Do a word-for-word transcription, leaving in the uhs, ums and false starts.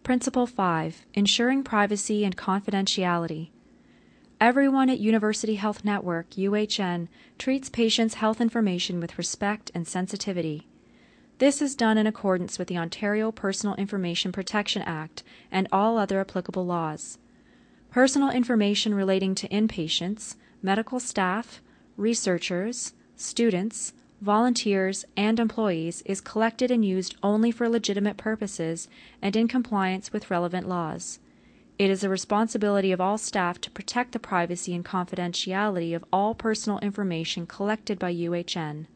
Principle five. Ensuring privacy and confidentiality. Everyone at University Health Network, U H N, treats patients' health information with respect and sensitivity. This is done in accordance with the Ontario Personal Information Protection Act and all other applicable laws. Personal information relating to inpatients, medical staff, researchers, students, volunteers, and employees is collected and used only for legitimate purposes and in compliance with relevant laws. It is the responsibility of all staff to protect the privacy and confidentiality of all personal information collected by U H N.